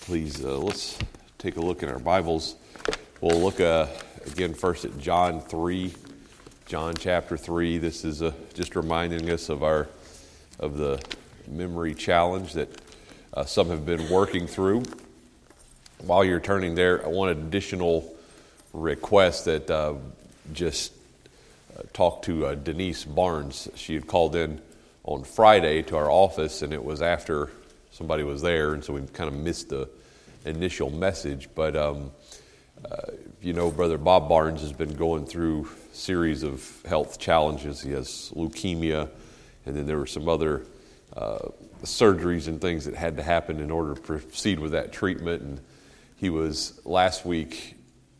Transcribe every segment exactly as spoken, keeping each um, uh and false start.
Please, uh, let's take a look in our Bibles. We'll look uh, again first at John three, John chapter three. This is uh, just reminding us of our of the memory challenge that uh, some have been working through. While you're turning there, I want an additional request that uh, just uh, talk to uh, Denise Barnes. She had called in on Friday to our office, and it was after somebody was there, and so we kind of missed the initial message. But um, uh, you know, Brother Bob Barnes has been going through a series of health challenges. He has leukemia, and then there were some other uh, surgeries and things that had to happen in order to proceed with that treatment. And he was last week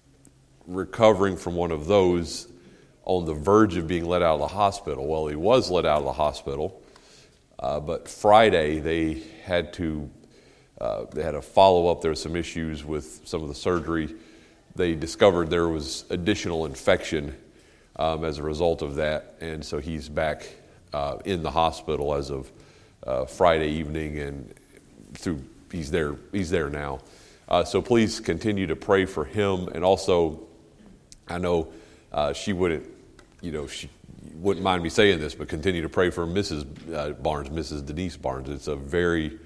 recovering from one of those, on the verge of being let out of the hospital. Well, he was let out of the hospital, uh, but Friday they had to uh, they had a follow up. There were some issues with some of the surgery. They discovered there was additional infection um, as a result of that, and so he's back uh, in the hospital as of uh, Friday evening, and through he's there he's there now. Uh, so please continue to pray for him, and also I know uh, she wouldn't. You know, she wouldn't mind me saying this, but continue to pray for Missus Uh, Barnes, Missus Denise Barnes. It's a very,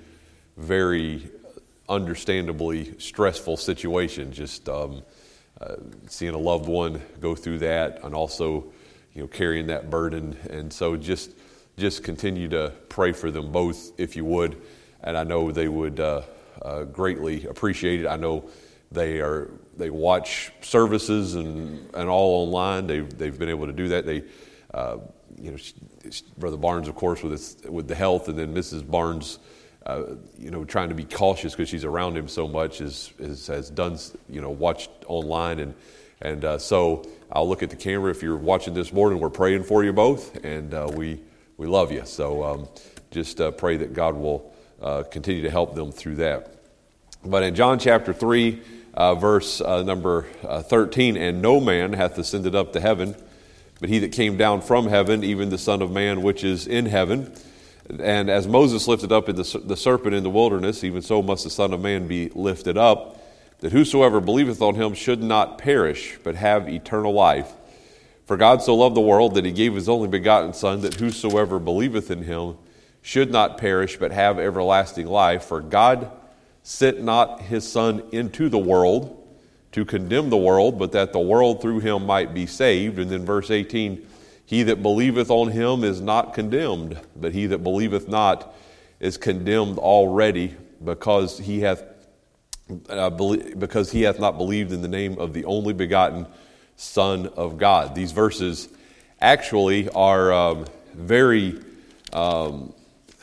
very understandably stressful situation, just um, uh, seeing a loved one go through that, and also, you know, carrying that burden. And so just just continue to pray for them both, if you would. And I know they would uh, uh, greatly appreciate it. I know they are. They watch services and, and all online. They've they've been able to do that. They, uh, you know, she, Brother Barnes, of course, with his, with the health, and then Missus Barnes, uh, you know, trying to be cautious because she's around him so much, is, is has done, you know, watched online, and and uh, so I'll look at the camera. If you're watching this morning, we're praying for you both, and uh, we we love you. So um, just uh, pray that God will uh, continue to help them through that. But in John chapter three. Uh, verse uh, number uh, thirteen, and no man hath ascended up to heaven, but he that came down from heaven, even the Son of Man which is in heaven. And as Moses lifted up in the, the serpent in the wilderness, even so must the Son of Man be lifted up, that whosoever believeth on him should not perish, but have eternal life. For God so loved the world that he gave his only begotten Son, that whosoever believeth in him should not perish, but have everlasting life. For God sent not his Son into the world to condemn the world, but that the world through him might be saved. And then verse eighteen, he that believeth on him is not condemned, but he that believeth not is condemned already, because he hath uh, be- because he hath not believed in the name of the only begotten Son of God. These verses actually are um, very um,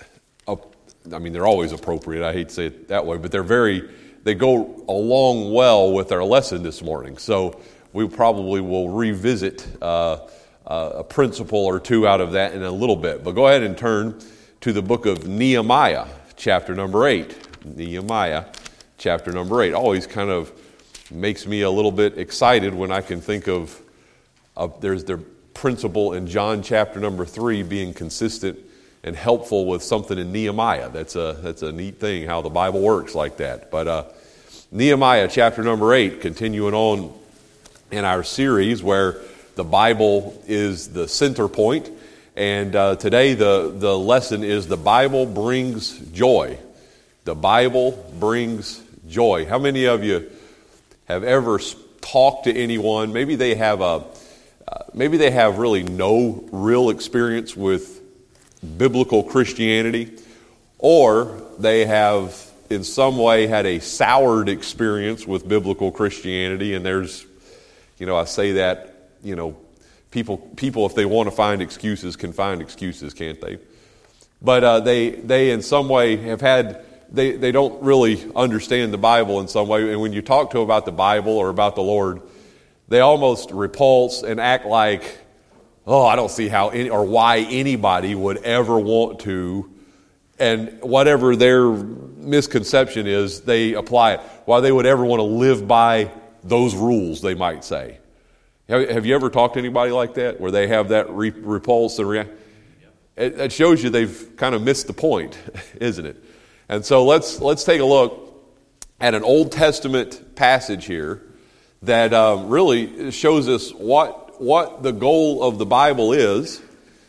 I mean, they're always appropriate. I hate to say it that way, but they're very, they go along well with our lesson this morning. So we probably will revisit uh, uh, a principle or two out of that in a little bit. But go ahead and turn to the book of Nehemiah, chapter number eight. Nehemiah, chapter number eight. Always kind of makes me a little bit excited when I can think of, of there's the principle in John chapter number three being consistent and helpful with something in Nehemiah. That's a that's a neat thing how the Bible works like that. But uh, Nehemiah chapter number eight, continuing on in our series where the Bible is the center point. And uh, today the, the lesson is the Bible brings joy. The Bible brings joy. How many of you have ever talked to anyone? Maybe they have a uh, maybe they have really no real experience with biblical Christianity, or they have in some way had a soured experience with biblical Christianity. And there's, you know, I say that, you know, people, people if they want to find excuses can find excuses, can't they? But uh, they, they in some way have had, they, they don't really understand the Bible in some way. And when you talk to them about the Bible or about the Lord, they almost repulse and act like, oh, I don't see how any, or why anybody would ever want to, and whatever their misconception is, they apply it. Why they would ever want to live by those rules, they might say. Have, have you ever talked to anybody like that, where they have that re, repulse and react? It, it shows you they've kind of missed the point, isn't it? And so let's let's take a look at an Old Testament passage here that um, really shows us what what the goal of the Bible is,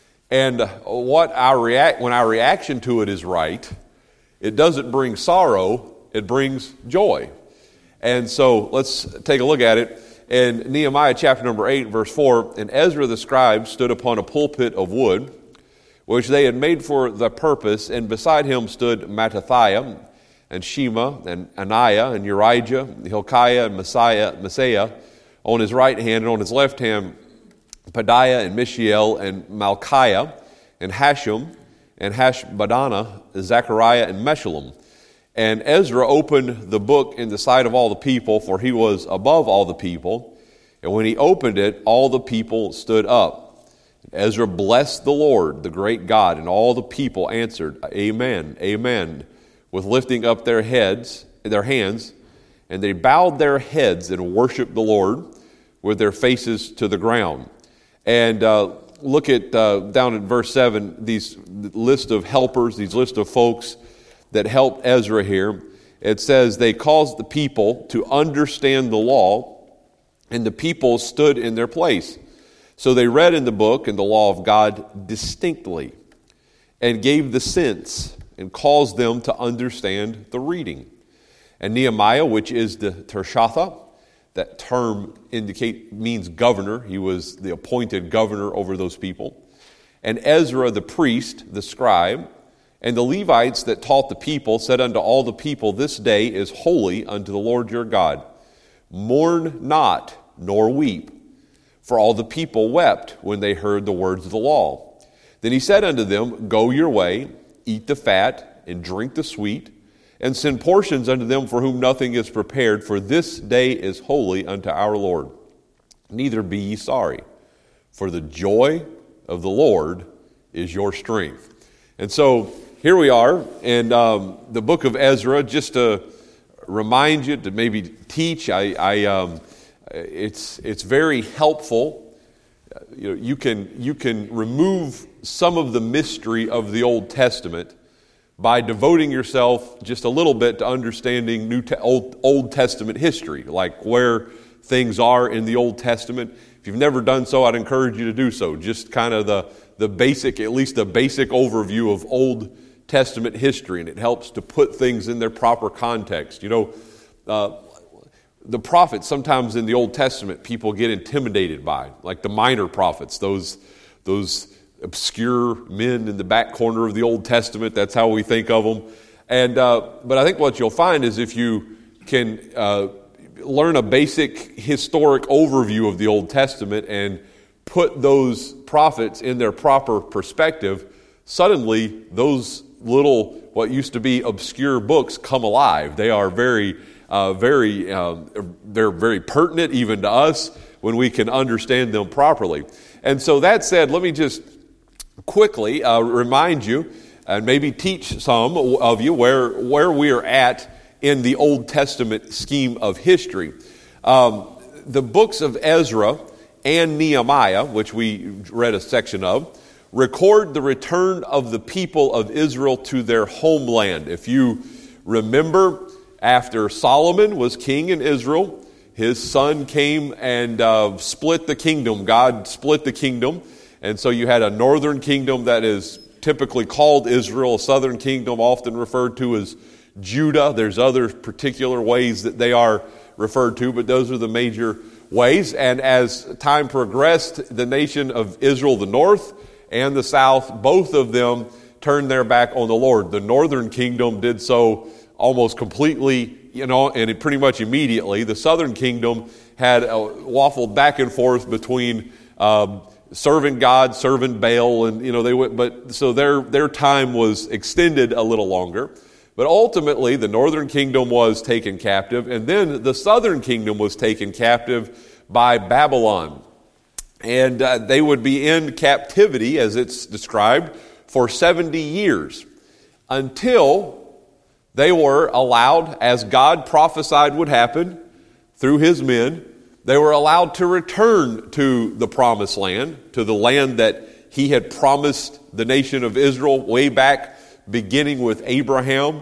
and what our react when our reaction to it is right. It doesn't bring sorrow; it brings joy. And so let's take a look at it. In Nehemiah chapter number eight, verse four, and Ezra the scribe stood upon a pulpit of wood, which they had made for the purpose, and beside him stood Mattathiah, and Shema, and Ananiah, and Urijah, Hilkiah, and Messiah, Messiah on his right hand, and on his left hand, Pedaiah, and Mishael, and Malchiah, and Hashum, and Hashbaddanah, Zechariah, and Meshullam. And Ezra opened the book in the sight of all the people, for he was above all the people. And when he opened it, all the people stood up. Ezra blessed the Lord, the great God, and all the people answered, Amen, Amen, with lifting up their heads, their hands, and they bowed their heads and worshiped the Lord with their faces to the ground. And uh, look at uh, down in verse seven, these list of helpers, these list of folks that helped Ezra here. It says they caused the people to understand the law, and the people stood in their place. So they read in the book and the law of God distinctly, and gave the sense, and caused them to understand the reading. And Nehemiah, which is the Tershatha, that term indicate means governor. He was the appointed governor over those people. And Ezra the priest, the scribe, and the Levites that taught the people said unto all the people, This day is holy unto the Lord your God. Mourn not, nor weep. For all the people wept when they heard the words of the law. Then he said unto them, Go your way, eat the fat, and drink the sweet, and send portions unto them for whom nothing is prepared, for this day is holy unto our Lord. Neither be ye sorry, for the joy of the Lord is your strength. And so here we are in um, the book of Ezra, just to remind you, to maybe teach. I, I um, it's it's very helpful. You know, you can you can remove some of the mystery of the Old Testament by devoting yourself just a little bit to understanding New Te- Old, Old Testament history, like where things are in the Old Testament. If you've never done so, I'd encourage you to do so. Just kind of the the basic, at least the basic overview of Old Testament history, and it helps to put things in their proper context. You know, uh, the prophets, sometimes in the Old Testament, people get intimidated by, like the minor prophets, those those obscure men in the back corner of the Old Testament. That's how we think of them. And uh, but I think what you'll find is if you can uh, learn a basic historic overview of the Old Testament and put those prophets in their proper perspective, suddenly those little, what used to be obscure books come alive. They are very, uh, very, um, they're very pertinent even to us when we can understand them properly. And so that said, let me just quickly uh, remind you, and maybe teach some of you where where we are at in the Old Testament scheme of history. Um, the books of Ezra and Nehemiah, which we read a section of, record the return of the people of Israel to their homeland. If you remember, after Solomon was king in Israel, his son came and uh, split the kingdom. God split the kingdom. And so you had a northern kingdom that is typically called Israel, a southern kingdom often referred to as Judah. There's other particular ways that they are referred to, but those are the major ways. And as time progressed, the nation of Israel, the north and the south, both of them turned their back on the Lord. The northern kingdom did so almost completely, you know, and it pretty much immediately. The southern kingdom had uh, waffled back and forth between um, serving God, serving Baal, and you know they went. But so their their time was extended a little longer. But ultimately, the northern kingdom was taken captive, and then the southern kingdom was taken captive by Babylon. And uh, they would be in captivity, as it's described, for seventy years, until they were allowed, as God prophesied would happen through his men, they were allowed to return to the promised land, to the land that he had promised the nation of Israel way back, beginning with Abraham.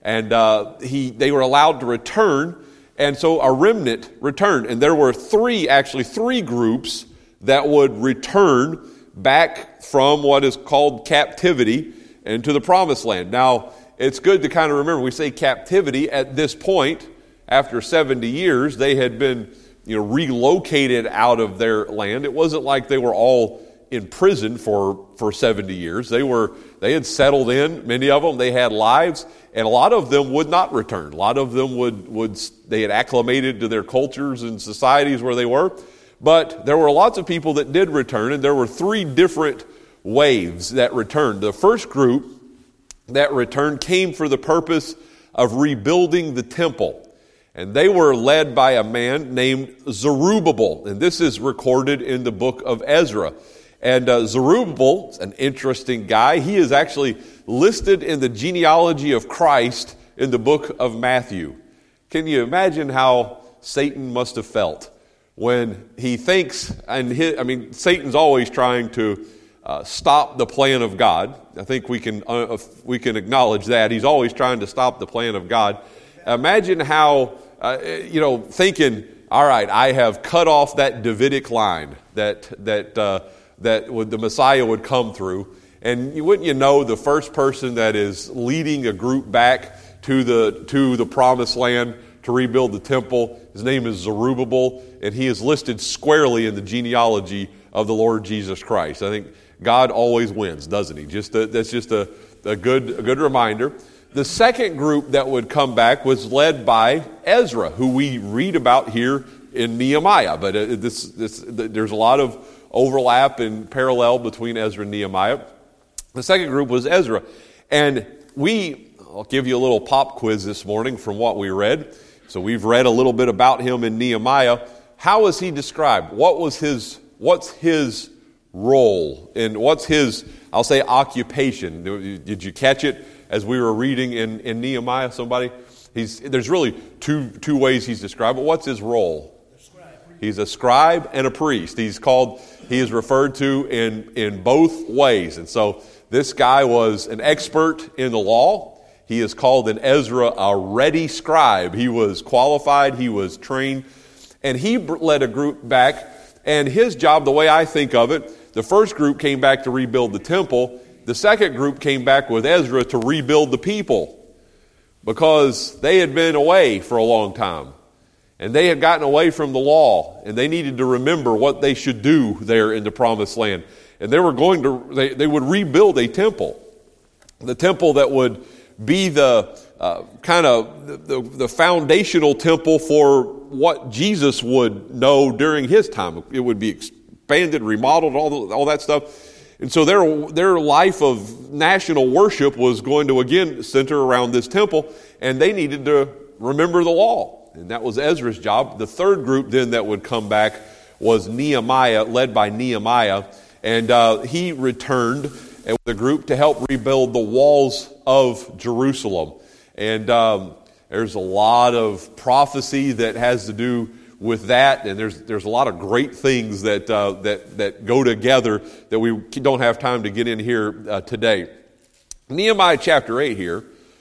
And uh, he they were allowed to return, and so a remnant returned. And there were three, actually three groups that would return back from what is called captivity into the promised land. Now, it's good to kind of remember, we say captivity at this point, after seventy years, they had been, you know, relocated out of their land. It wasn't like they were all in prison for, for seventy years. They were, they had settled in, many of them, they had lives, and a lot of them would not return. A lot of them would, would they had acclimated to their cultures and societies where they were. But there were lots of people that did return, and there were three different waves that returned. The first group that returned came for the purpose of rebuilding the temple. And they were led by a man named Zerubbabel. And this is recorded in the book of Ezra. And uh, Zerubbabel is an interesting guy. He is actually listed in the genealogy of Christ in the book of Matthew. Can you imagine how Satan must have felt when he thinks, and his, I mean, Satan's always trying to uh, stop the plan of God. I think we can uh, we can acknowledge that. He's always trying to stop the plan of God. Imagine how, uh, you know, thinking, all right, I have cut off that Davidic line that that uh, that would, the Messiah would come through. And you, wouldn't you know, the first person that is leading a group back to the to the promised land to rebuild the temple, his name is Zerubbabel, and he is listed squarely in the genealogy of the Lord Jesus Christ. I think God always wins, doesn't he? Just a, that's just a, a good a good reminder. The second group that would come back was led by Ezra, who we read about here in Nehemiah. But uh, this, this, there's a lot of overlap and parallel between Ezra and Nehemiah. The second group was Ezra. And we, I'll give you a little pop quiz this morning from what we read. So we've read a little bit about him in Nehemiah. How was he described? What was his, what's his role? And what's his, I'll say, occupation? Did you catch it as we were reading in, in Nehemiah? Somebody? He's, there's really two, two ways he's described, but what's his role? He's a scribe and a priest. He's called, he is referred to in, in both ways. And so this guy was an expert in the law. He is called in Ezra a ready scribe. He was qualified, he was trained, and he led a group back. And his job, the way I think of it, the first group came back to rebuild the temple. The second group came back with Ezra to rebuild the people because they had been away for a long time. And they had gotten away from the law, and they needed to remember what they should do there in the promised land. And they were going to, they, they would rebuild a temple. The temple that would be the uh, kind of the, the, the foundational temple for what Jesus would know during his time. It would be expanded, remodeled, all, the, all that stuff. And so their, their life of national worship was going to again center around this temple, and they needed to remember the law. And that was Ezra's job. The third group then that would come back was Nehemiah, led by Nehemiah. And uh, he returned with a group to help rebuild the walls of Jerusalem. And um, there's a lot of prophecy that has to do with that. And there's there's a lot of great things that uh, that that go together that we don't have time to get in here uh, today. Nehemiah chapter eight here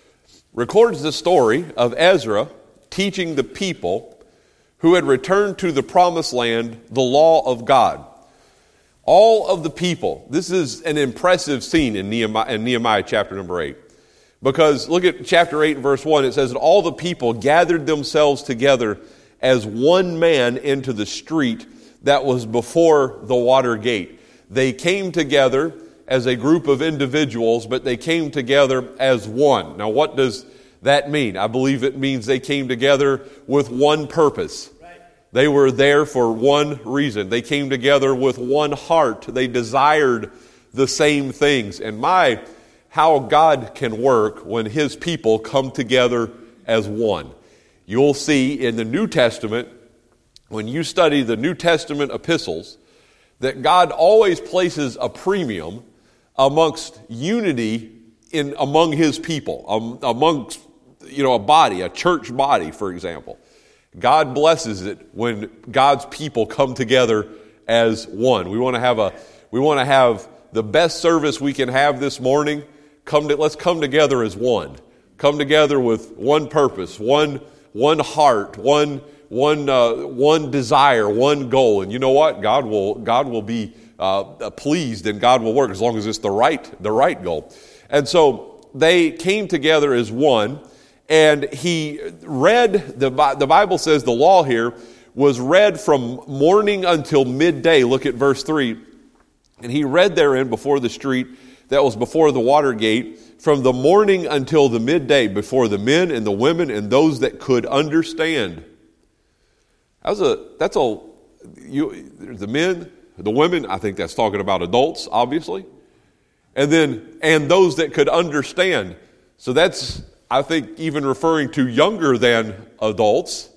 records the story of Ezra teaching the people who had returned to the promised land the law of God. All of the people. This is an impressive scene in Nehemiah, in Nehemiah chapter number eight. Because look at chapter eight verse one. It says that all the people gathered themselves together as one man into the street that was before the water gate. They came together as a group of individuals, but they came together as one. Now what does that mean? I believe it means they came together with one purpose. Right. They were there for one reason. They came together with one heart. They desired the same things. And my, how God can work when His people come together as one. You'll see in the New Testament, when you study the New Testament epistles, that God always places a premium amongst unity in among His people, um, amongst you know, a body, a church body, for example. God blesses it when God's people come together as one. We want to have a, we want to have the best service we can have this morning. Come to, let's come together as one. come together with one purpose, one one heart, one one uh, one desire, one goal. And you know what? God will God will be uh, pleased, and God will work as long as it's the right the right goal. And so they came together as one. And he read, the, the Bible says the law here was read from morning until midday. Look at verse three. And he read therein before the street that was before the water gate from the morning until the midday before the men and the women and those that could understand. That was a, that's a, you, the men, the women, I think that's talking about adults, obviously. And then, and those that could understand. So that's, I think, even referring to younger than adults,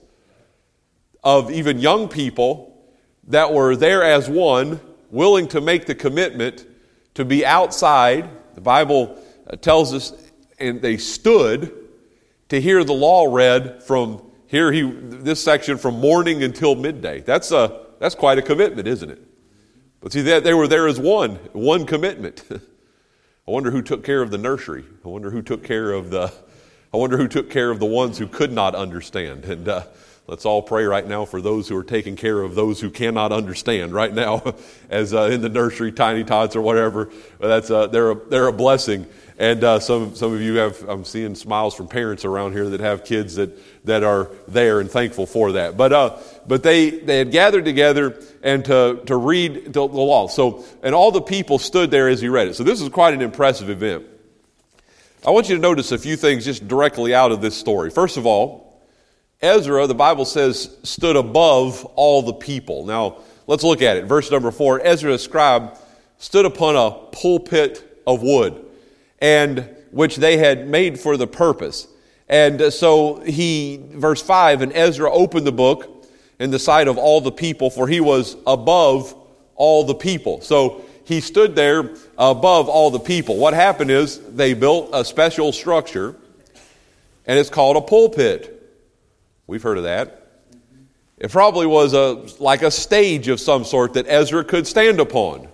of even young people that were there as one, willing to make the commitment to be outside. The Bible tells us, and they stood to hear the law read from here. He this section from morning until midday. That's a that's quite a commitment, isn't it? But see, that they were there as one, one commitment. I wonder who took care of the nursery. I wonder who took care of the. I wonder who took care of the ones who could not understand. And uh, let's all pray right now for those who are taking care of those who cannot understand right now, as uh, in the nursery, Tiny Tots or whatever. That's uh, they're a, they're a blessing. And uh, some some of you have, I'm seeing smiles from parents around here that have kids that, that are there and thankful for that. But uh, but they, they had gathered together and to to read the, the law. So and all the people stood there as he read it. So this is quite an impressive event. I want you to notice a few things just directly out of this story. First of all, Ezra, the Bible says, stood above all the people. Now, let's look at it. Verse number four, Ezra the scribe stood upon a pulpit of wood, and which they had made for the purpose. And so he, verse five, and Ezra opened the book in the sight of all the people, for he was above all the people. So he stood there above all the people. What happened is they built a special structure, and it's called a pulpit. We've heard of that. It probably was a like a stage of some sort that Ezra could stand upon.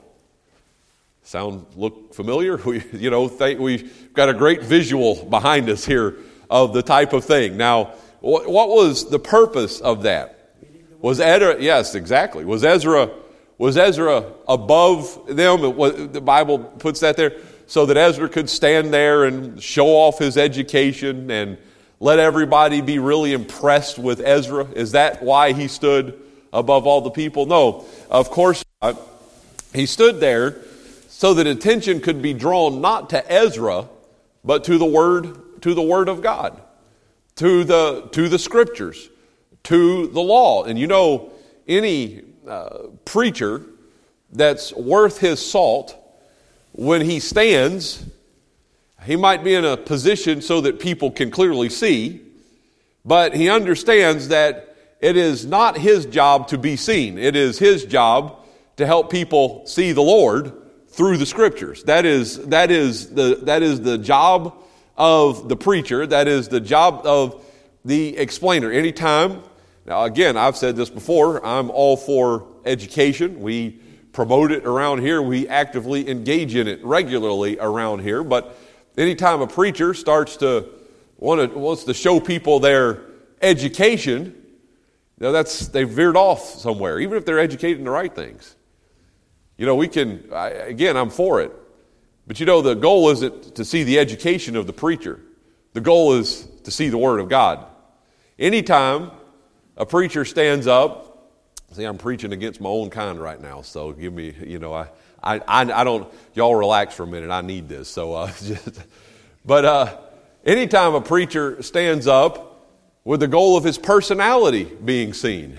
Sound look familiar? We, you know, th- we've got a great visual behind us here of the type of thing. Now, wh- what was the purpose of that? Was Ezra? Yes, exactly. Was Ezra? Was Ezra above them? The Bible puts that there so that Ezra could stand there and show off his education and let everybody be really impressed with Ezra. Is that why he stood above all the people? No, of course not. He stood there so that attention could be drawn not to Ezra, but to the word, to the word of God, to the to the scriptures, to the law. And you know, any Uh, preacher that's worth his salt, when he stands, he might be in a position so that people can clearly see, but he understands that it is not his job to be seen. It is his job to help people see the Lord through the scriptures. That is that is the that is the job of the preacher. That is the job of the explainer. Anytime. Now, again, I've said this before, I'm all for education. We promote it around here. We actively engage in it regularly around here. But anytime a preacher starts to want to, wants to show people their education, you know, that's, they've veered off somewhere, even if they're educated in the right things. You know, we can, I, again, I'm for it. But you know, the goal isn't to see the education of the preacher. The goal is to see the Word of God. Anytime a preacher stands up, see, I'm preaching against my own kind right now, so give me, you know, I, I, I don't, y'all relax for a minute, I need this, so, uh, just, but, uh, anytime a preacher stands up with the goal of his personality being seen,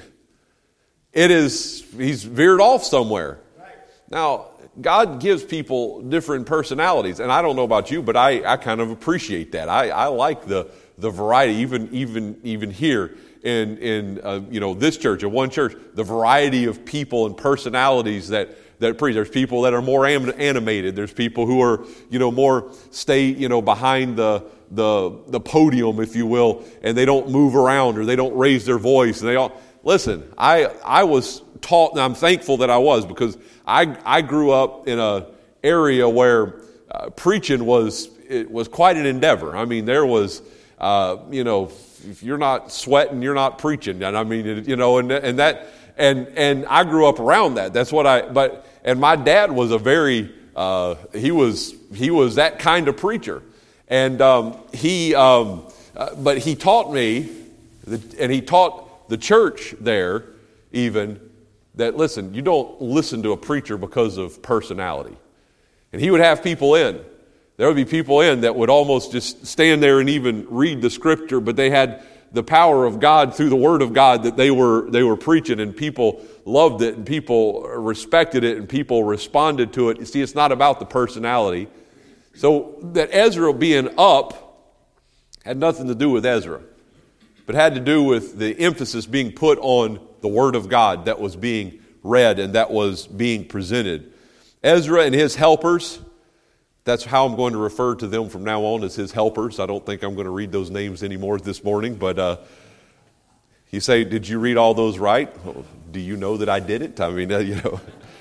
it is, he's veered off somewhere. Now, God gives people different personalities, and I don't know about you, but I, I kind of appreciate that. I, I like the, the variety, even, even, even here. In in uh, you know this church, in one church, the variety of people and personalities that that preach. There's people that are more am- animated. There's people who are you know more stay you know behind the the the podium, if you will, and they don't move around or they don't raise their voice. And they all listen. I I was taught, and I'm thankful that I was, because I I grew up in a area where uh, preaching was it was quite an endeavor. I mean, there was, uh, you know, if you're not sweating, you're not preaching. And I mean, it, you know, and and that, and and I grew up around that. That's what I. But and my dad was a very, uh, he was he was that kind of preacher, and um, he, um, uh, but he taught me, and he taught the church there even that listen, you don't listen to a preacher because of personality. And he would have people in. There would be people in that would almost just stand there and even read the scripture, but they had the power of God through the Word of God that they were they were preaching, and people loved it, and people respected it, and people responded to it. You see, it's not about the personality. So that Ezra being up had nothing to do with Ezra, but had to do with the emphasis being put on the Word of God that was being read and that was being presented. Ezra and his helpers, that's how I'm going to refer to them from now on, as his helpers. I don't think I'm going to read those names anymore this morning, but uh, you say, did you read all those right? Well, do you know that I did it? I mean, uh, you know,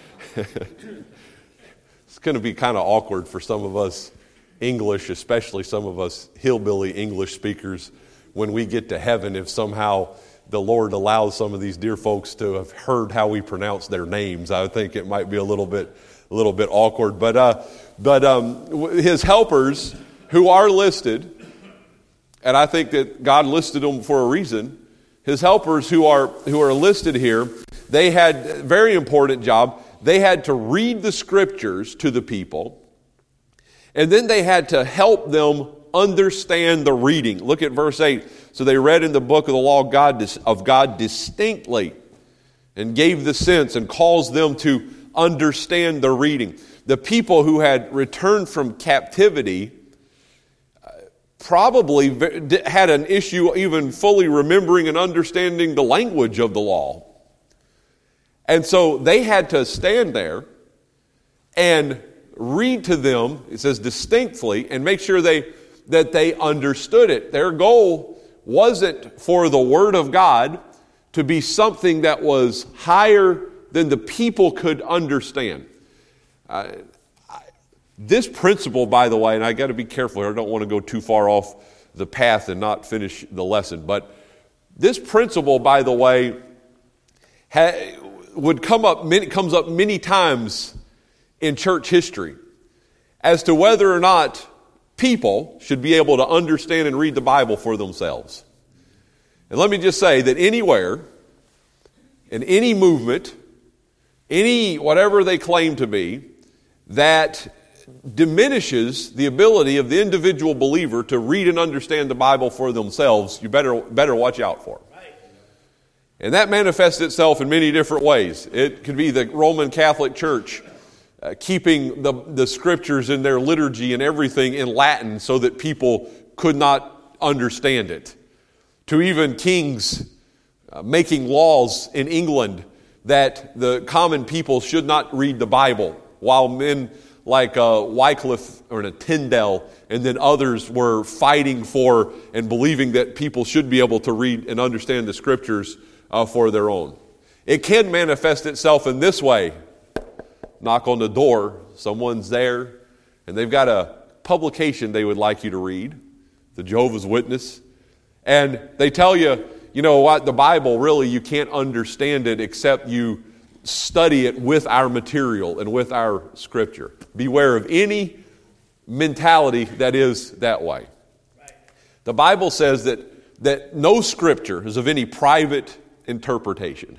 it's going to be kind of awkward for some of us English, especially some of us hillbilly English speakers, when we get to heaven, if somehow the Lord allows some of these dear folks to have heard how we pronounce their names. I think it might be a little bit a little bit awkward, but uh, but um, his helpers who are listed, and I think that God listed them for a reason. His helpers who are who are listed here, they had a very important job. They had to read the scriptures to the people, and then they had to help them understand the reading. Look at verse eight. So they read in the book of the law of God, of God distinctly, and gave the sense and caused them to understand the reading. The people who had returned from captivity uh, probably had an issue even fully remembering and understanding the language of the law. And so they had to stand there and read to them, it says distinctly, and make sure they that they understood it. Their goal wasn't for the Word of God to be something that was higher than the people could understand. Uh, I, this principle, by the way, and I got to be careful here, I don't want to go too far off the path and not finish the lesson, but this principle, by the way, ha, would come up many, comes up many times in church history as to whether or not people should be able to understand and read the Bible for themselves. And let me just say that anywhere, in any movement, any whatever they claim to be, that diminishes the ability of the individual believer to read and understand the Bible for themselves, you better better watch out for. And that manifests itself in many different ways. It could be the Roman Catholic Church uh, keeping the, the scriptures in their liturgy and everything in Latin so that people could not understand it. To even kings uh, making laws in England that the common people should not read the Bible, while men like uh, Wycliffe or a Tyndale and then others were fighting for and believing that people should be able to read and understand the scriptures uh, for their own. It can manifest itself in this way. Knock on the door, someone's there, and they've got a publication they would like you to read, the Jehovah's Witness, and they tell you, you know what, the Bible, really, you can't understand it except you study it with our material and with our scripture. Beware of any mentality that is that way. The Bible says that, that no scripture is of any private interpretation.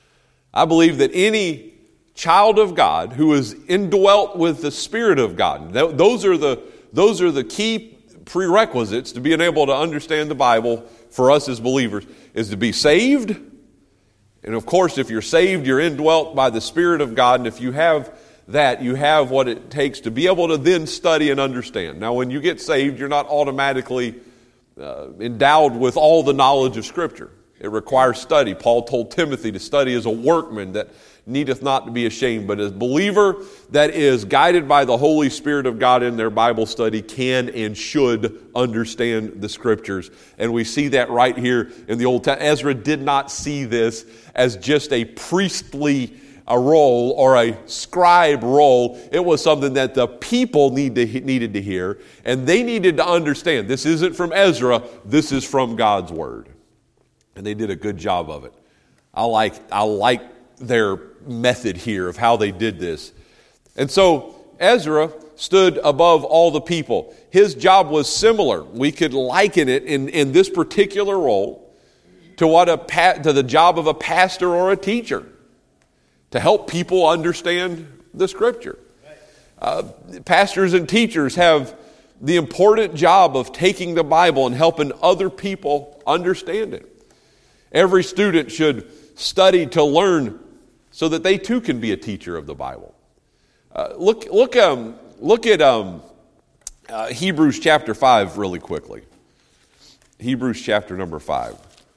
I believe that any child of God who is indwelt with the Spirit of God, those are the, those are the key prerequisites to being able to understand the Bible for us as believers, is to be saved. And of course, if you're saved, you're indwelt by the Spirit of God. And if you have that, you have what it takes to be able to then study and understand. Now, when you get saved, you're not automatically uh, endowed with all the knowledge of Scripture. It requires study. Paul told Timothy to study as a workman that needeth not to be ashamed, but as a believer that is guided by the Holy Spirit of God in their Bible study can and should understand the Scriptures. And we see that right here in the Old Testament. Ezra did not see this as just a priestly a role or a scribe role. It was something that the people need to, needed to hear, and they needed to understand. This isn't from Ezra, this is from God's Word. And they did a good job of it. I like, I like their method here of how they did this. And so Ezra stood above all the people. His job was similar. We could liken it in, in this particular role to what a to the job of a pastor or a teacher, to help people understand the Scripture. Uh, pastors and teachers have the important job of taking the Bible and helping other people understand it. Every student should study to learn so that they too can be a teacher of the Bible. Uh, look, look, um, look at um, uh, Hebrews chapter five really quickly. Hebrews chapter number five.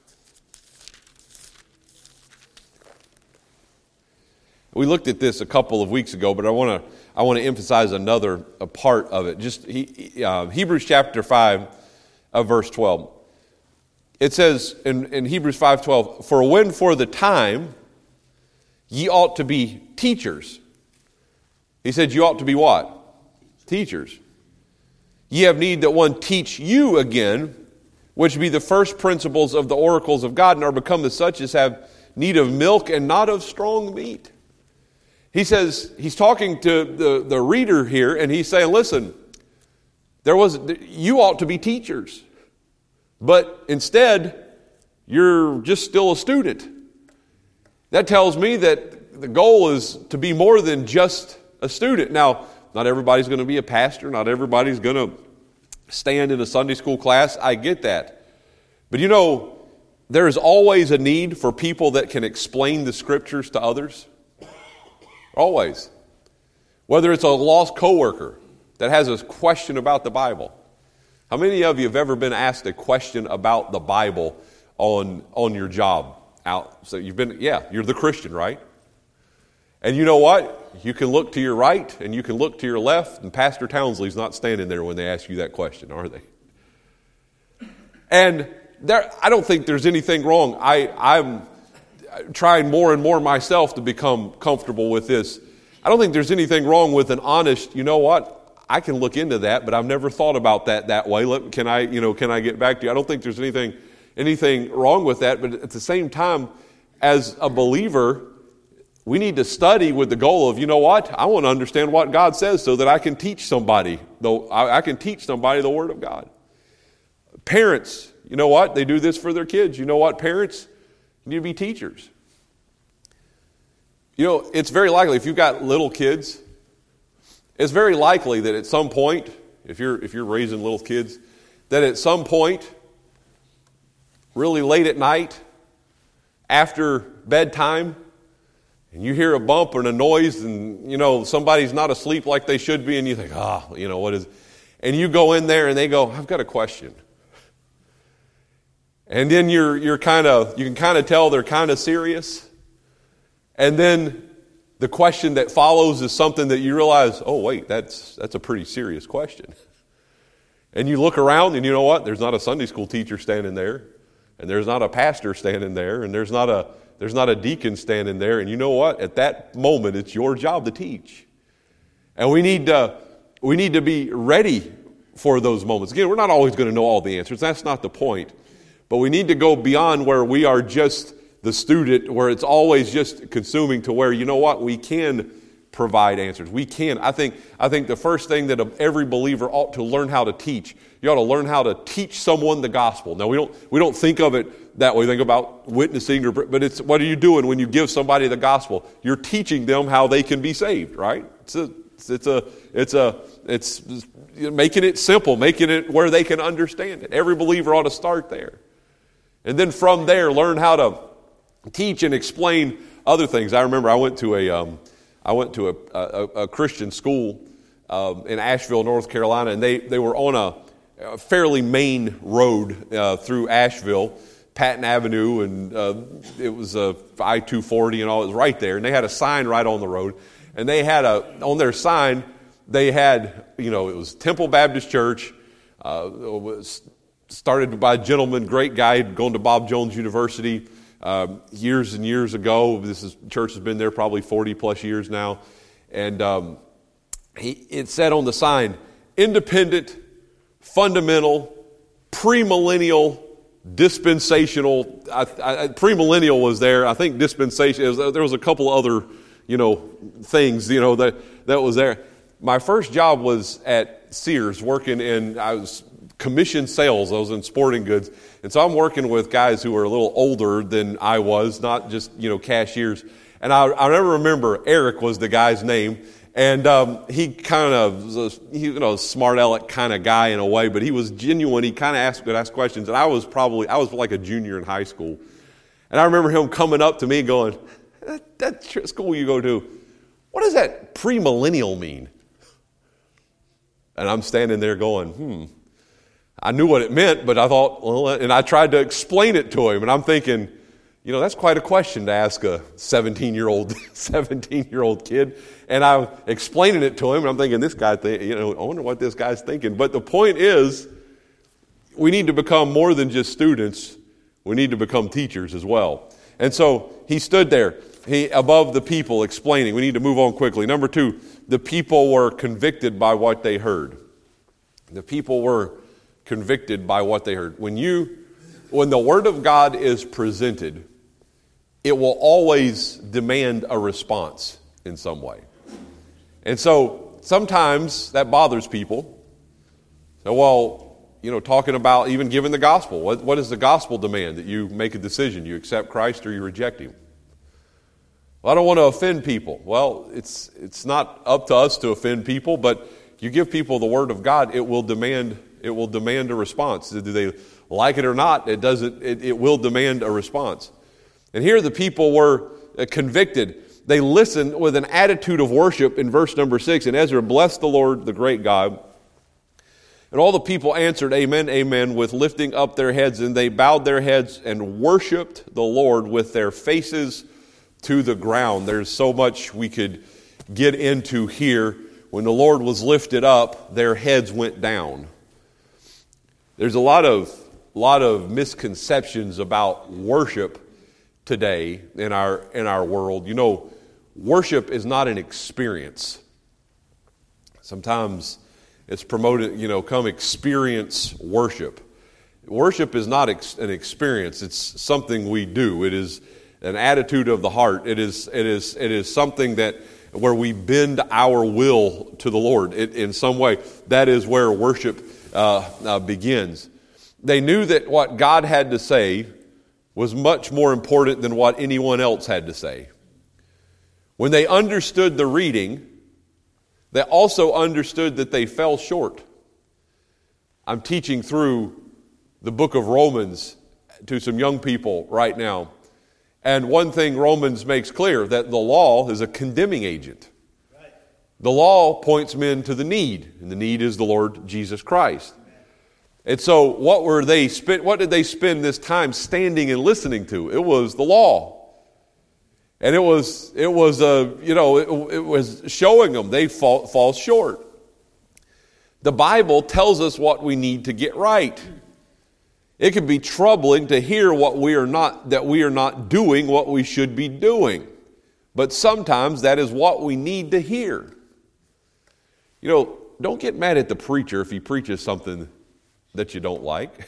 We looked at this a couple of weeks ago, but I want to I want to emphasize another a part of it. Just he, uh, Hebrews chapter five, uh, verse twelve. It says in, in Hebrews five twelve, "For when for the time ye ought to be teachers." He said, "You ought to be what? Teachers. Ye have need that one teach you again, which be the first principles of the oracles of God, and are become as such as have need of milk and not of strong meat." He says, he's talking to the, the reader here, and he's saying, listen, there was you ought to be teachers, but instead, you're just still a student. That tells me that the goal is to be more than just a student. Now, not everybody's going to be a pastor. Not everybody's going to stand in a Sunday school class. I get that. But you know, there is always a need for people that can explain the Scriptures to others. Always. Whether it's a lost coworker that has a question about the Bible. How many of you have ever been asked a question about the Bible on, on your job? Out, so you've been, yeah, you're the Christian, right? And you know what? You can look to your right and you can look to your left, and Pastor Townsley's not standing there when they ask you that question, are they? And there, I don't think there's anything wrong. I, I'm trying more and more myself to become comfortable with this. I don't think there's anything wrong with an honest, you know what? I can look into that, but I've never thought about that that way. Let, can I, you know, can I get back to you? I don't think there's anything anything wrong with that, but at the same time, as a believer, we need to study with the goal of, you know what? I want to understand what God says so that I can teach somebody, though I, I can teach somebody the Word of God. Parents, you know what? They do this for their kids. You know what, parents? You need to be teachers. You know, it's very likely if you've got little kids, it's very likely that at some point, if you're if you're raising little kids, that at some point, really late at night, after bedtime, and you hear a bump and a noise, and you know somebody's not asleep like they should be, and you think, ah, oh, you know what is, and you go in there and they go, "I've got a question." And then you're you're kind of you can kind of tell they're kind of serious. And then the question that follows is something that you realize, oh wait, that's that's a pretty serious question. And you look around and you know what? There's not a Sunday school teacher standing there, and there's not a pastor standing there, and there's not a there's not a deacon standing there. And you know what? At that moment, it's your job to teach. And we need to we need to be ready for those moments. Again, we're not always going to know all the answers. That's not the point. But we need to go beyond where we are just the student, where it's always just consuming, to where, you know what, we can provide answers. We can. I think I think the first thing that every believer ought to learn how to teach, you ought to learn how to teach someone the gospel. Now, we don't we don't think of it that way. We think about witnessing, or, but it's what are you doing when you give somebody the gospel? You're teaching them how they can be saved, right? It's a it's a it's a it's making it simple, making it where they can understand it. Every believer ought to start there. And then from there, learn how to teach and explain other things. I remember I went to a, um, I went to a, a, a Christian school um, in Asheville, North Carolina, and they, they were on a, a fairly main road uh, through Asheville, Patton Avenue, and uh, it was a I two forty and all. It was right there, and they had a sign right on the road, and they had a on their sign they had, you know, it was Temple Baptist Church. Uh, it was started by a gentleman, great guy, had gone to Bob Jones University, um, years and years ago. This is, church has been there probably forty plus years now. And um, he, it said on the sign, independent, fundamental, premillennial, dispensational. I, I, premillennial was there. I think dispensation, was, there was a couple other, you know, things, you know, that, that was there. My first job was at Sears working in, I was commission sales. I was in sporting goods. And so I'm working with guys who are a little older than I was, not just, you know, cashiers. And I, I never remember, Eric was the guy's name. And um, he kind of was a, you know, smart aleck kind of guy in a way, but he was genuine. He kind of asked, would ask questions. And I was probably, I was like a junior in high school. And I remember him coming up to me going, that, that school you go to, what does that premillennial mean? And I'm standing there going, hmm. I knew what it meant, but I thought, well, and I tried to explain it to him. And I'm thinking, you know, that's quite a question to ask a seventeen-year-old, seventeen-year-old kid. And I'm explaining it to him, and I'm thinking, this guy, think, you know, I wonder what this guy's thinking. But the point is, we need to become more than just students. We need to become teachers as well. And so he stood there, he above the people, explaining. We need to move on quickly. Number two, the people were convicted by what they heard. The people were convicted by what they heard. When you, when the Word of God is presented, it will always demand a response in some way. And so sometimes that bothers people. So, well, you know, talking about even giving the gospel. What, what does the gospel demand? That you make a decision. You accept Christ or you reject Him. Well, I don't want to offend people. Well, it's it's not up to us to offend people, but you give people the Word of God, it will demand it will demand a response. Do they like it or not? It doesn't. It, it will demand a response. And here the people were convicted. They listened with an attitude of worship in verse number six. And Ezra blessed the Lord, the great God. And all the people answered, Amen, Amen, with lifting up their heads. And they bowed their heads and worshiped the Lord with their faces to the ground. There's so much we could get into here. When the Lord was lifted up, their heads went down. There's a lot of lot of misconceptions about worship today in our in our world. You know, worship is not an experience. Sometimes it's promoted, you know, come experience worship. Worship is not ex- an experience. It's something we do. It is an attitude of the heart. It is it is it is something that where we bend our will to the Lord it, in some way. That is where worship uh, uh, begins. They knew that what God had to say was much more important than what anyone else had to say. When they understood the reading, they also understood that they fell short. I'm teaching through the book of Romans to some young people right now. And one thing Romans makes clear, that the law is a condemning agent. Right. The law points men to the need, and the need is the Lord Jesus Christ. Amen. And so what were they spent, what did they spend this time standing and listening to? It was the law. And it was, it was uh, you know, it, it was showing them they fall, fall short. The Bible tells us what we need to get right. It can be troubling to hear what we are not, that we are not doing what we should be doing. But sometimes that is what we need to hear. You know, don't get mad at the preacher if he preaches something that you don't like.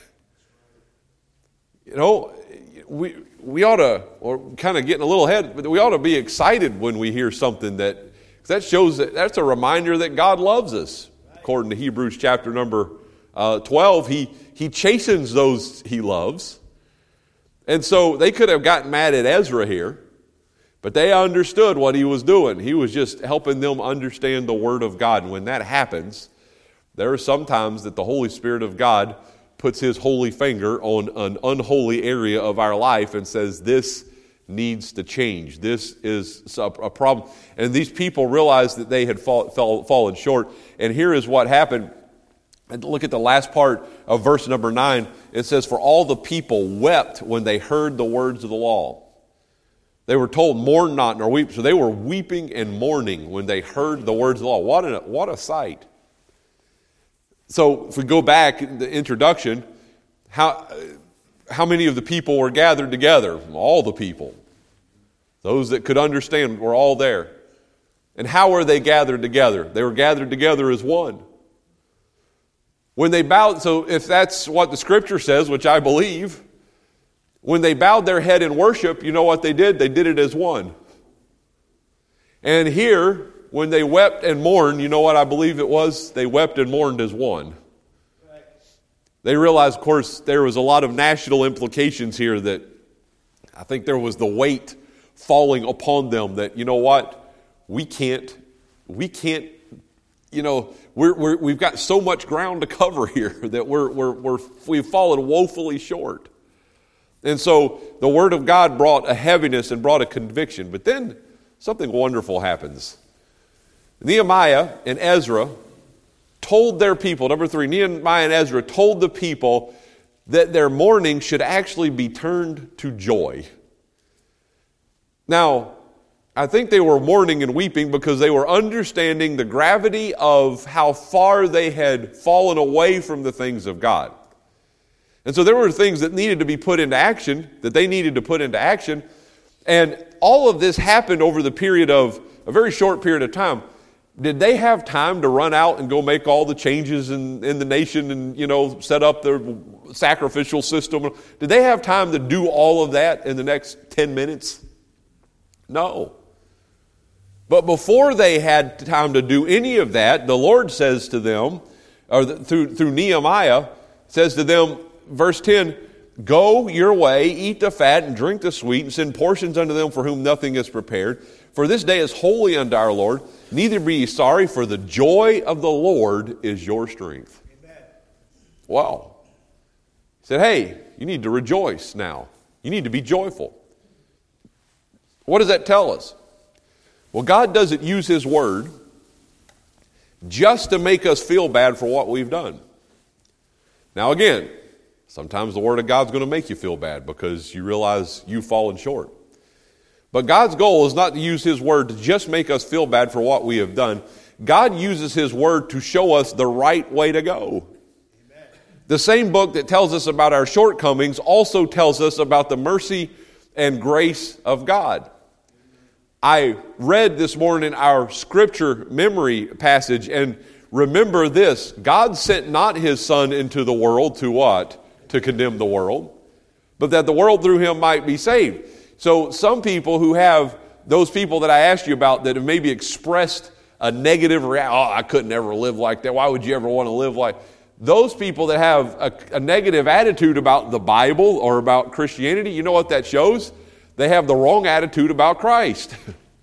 You know, we we ought to, or kind of getting a little ahead, but we ought to be excited when we hear something that, that shows that that's a reminder that God loves us. According to Hebrews chapter number uh, twelve, he He chastens those he loves. And so they could have gotten mad at Ezra here, but they understood what he was doing. He was just helping them understand the Word of God. And when that happens, there are some times that the Holy Spirit of God puts His holy finger on an unholy area of our life and says, this needs to change. This is a, a problem. And these people realized that they had fall, fell, fallen short. And here is what happened. And look at the last part of verse number nine. It says, for all the people wept when they heard the words of the law. They were told, mourn not nor weep. So they were weeping and mourning when they heard the words of the law. What a, what a sight. So if we go back in the introduction, how how many of the people were gathered together? All the people. Those that could understand were all there. And how were they gathered together? They were gathered together as one. When they bowed, so if that's what the Scripture says, which I believe, when they bowed their head in worship, you know what they did? They did it as one. And here, when they wept and mourned, you know what I believe it was? They wept and mourned as one. They realized, of course, there was a lot of national implications here that I think there was the weight falling upon them that, you know what, we can't, we can't, you know, we're, we're, we've got so much ground to cover here that we're, we're, we're, we've fallen woefully short. And so the Word of God brought a heaviness and brought a conviction. But then something wonderful happens. Nehemiah and Ezra told their people, number three, Nehemiah and Ezra told the people that their mourning should actually be turned to joy. Now, I think they were mourning and weeping because they were understanding the gravity of how far they had fallen away from the things of God. And so there were things that needed to be put into action, that they needed to put into action. And all of this happened over the period of a very short period of time. Did they have time to run out and go make all the changes in, in the nation and, you know, set up their sacrificial system? Did they have time to do all of that in the next ten minutes? No. But before they had time to do any of that, the Lord says to them, or through, through Nehemiah, says to them, verse ten, go your way, eat the fat and drink the sweet, and send portions unto them for whom nothing is prepared. For this day is holy unto our Lord. Neither be ye sorry, for the joy of the Lord is your strength. Amen. Wow. He said, hey, you need to rejoice now. You need to be joyful. What does that tell us? Well, God doesn't use His Word just to make us feel bad for what we've done. Now again, sometimes the Word of God's going to make you feel bad because you realize you've fallen short. But God's goal is not to use His Word to just make us feel bad for what we have done. God uses His Word to show us the right way to go. Amen. The same book that tells us about our shortcomings also tells us about the mercy and grace of God. I read this morning our scripture memory passage, and remember this: God sent not His Son into the world to what? To condemn the world, but that the world through Him might be saved. So some people who have, those people that I asked you about that have maybe expressed a negative reaction, oh, I couldn't ever live like that. Why would you ever want to live like that? Those people that have a, a negative attitude about the Bible or about Christianity, you know what that shows? They have the wrong attitude about Christ.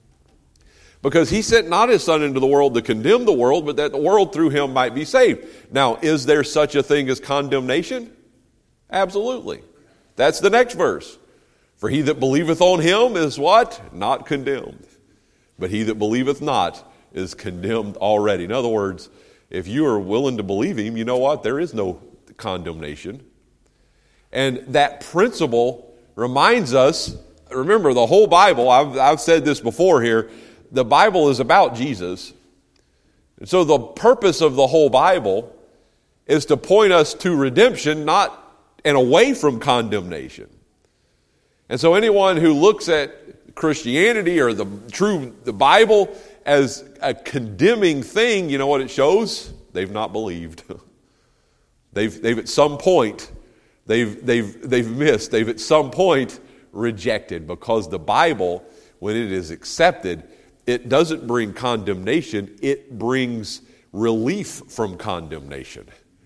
Because He sent not His Son into the world to condemn the world, but that the world through Him might be saved. Now, is there such a thing as condemnation? Absolutely. That's the next verse. For he that believeth on Him is what? Not condemned. But he that believeth not is condemned already. In other words, if you are willing to believe Him, you know what? There is no condemnation. And that principle reminds us, remember the whole Bible, I've, I've said this before here, the Bible is about Jesus. And so the purpose of the whole Bible is to point us to redemption, not and away from condemnation. And so anyone who looks at Christianity or the true the Bible as a condemning thing, you know what it shows? They've not believed. they've they've at some point they've they've they've missed. They've at some point rejected, because the Bible, when it is accepted, it doesn't bring condemnation, it brings relief from condemnation.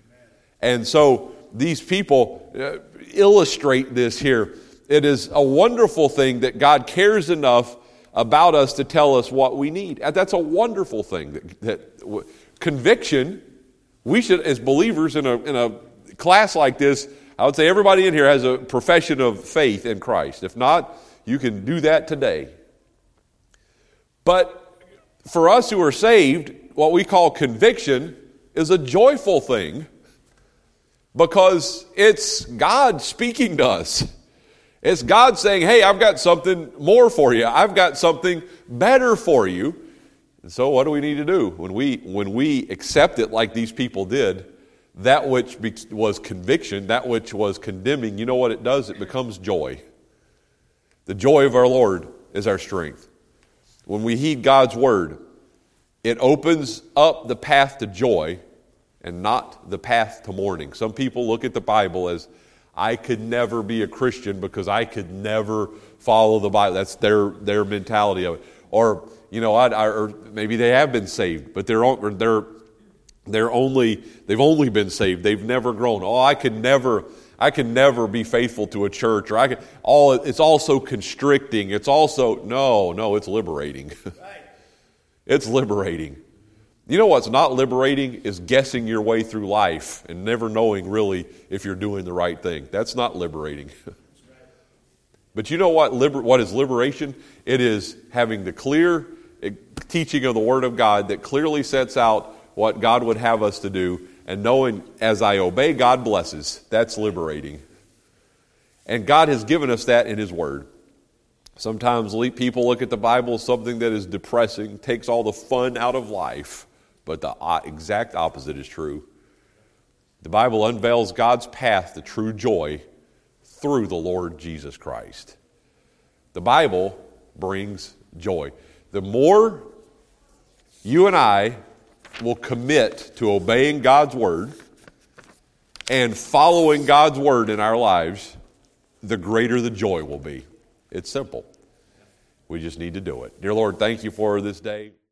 And so these people uh, illustrate this here. It is a wonderful thing that God cares enough about us to tell us what we need. And that's a wonderful thing. That, that w- conviction, we should, as believers in a, in a class like this, I would say everybody in here has a profession of faith in Christ. If not, you can do that today. But for us who are saved, what we call conviction is a joyful thing, because it's God speaking to us. It's God saying, hey, I've got something more for you. I've got something better for you. And so what do we need to do? When we when we accept it like these people did, that which be- was conviction, that which was condemning, you know what it does? It becomes joy. The joy of our Lord is our strength. When we heed God's word, it opens up the path to joy and not the path to mourning. Some people look at the Bible as, I could never be a Christian because I could never follow the Bible. That's their their mentality of it. Or, you know, I, I, or maybe they have been saved, but they're on- they're they're only they've only been saved. They've never grown. Oh, I could never I could never be faithful to a church, or I could all. It's also constricting. It's also no, no. It's liberating. It's liberating. You know what's not liberating is guessing your way through life and never knowing really if you're doing the right thing. That's not liberating. But you know what? Liber- what is liberation? It is having the clear teaching of the Word of God that clearly sets out what God would have us to do, and knowing as I obey, God blesses. That's liberating. And God has given us that in His Word. Sometimes people look at the Bible as something that is depressing, takes all the fun out of life, but the exact opposite is true. The Bible unveils God's path to true joy through the Lord Jesus Christ. The Bible brings joy. The more you and I will commit to obeying God's Word and following God's Word in our lives, the greater the joy will be. It's simple. We just need to do it. Dear Lord, thank you for this day.